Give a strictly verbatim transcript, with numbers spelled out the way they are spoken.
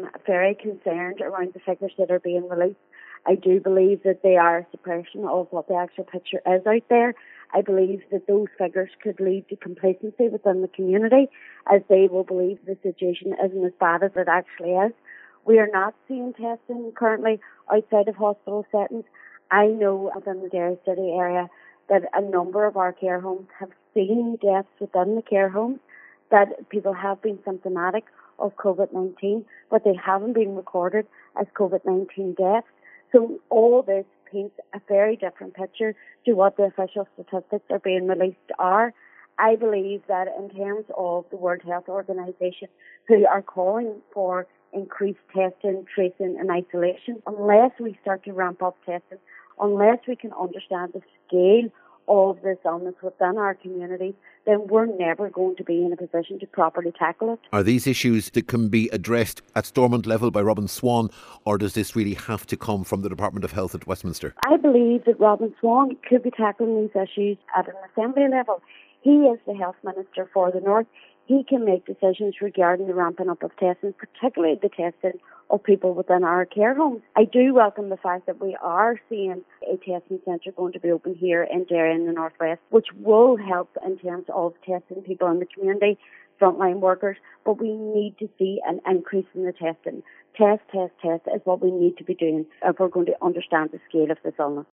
am very concerned around the figures that are being released. I do believe that they are a suppression of what the actual picture is out there. I believe that those figures could lead to complacency within the community, as they will believe the situation isn't as bad as it actually is. We are not seeing testing currently outside of hospital settings. I know within the Derry City area that a number of our care homes have seen deaths within the care homes, that people have been symptomatic of COVID nineteen, but they haven't been recorded as COVID nineteen deaths. So all this paints a very different picture to what the official statistics are being released are. I believe that in terms of the World Health Organization, who are calling for increased testing, tracing and isolation, unless we start to ramp up testing, unless we can understand the scale of this illness within our communities, then we're never going to be in a position to properly tackle it. Are these issues that can be addressed at Stormont level by Robin Swann, or does this really have to come from the Department of Health at Westminster? I believe that Robin Swann could be tackling these issues at an assembly level. He is the Health Minister for the North. He can make decisions regarding the ramping up of testing, particularly the testing of people within our care homes. I do welcome the fact that we are seeing a testing centre going to be open here in Derry in the Northwest, which will help in terms of testing people in the community, frontline workers, but we need to see an increase in the testing. Test, test, test is what we need to be doing if we're going to understand the scale of this illness.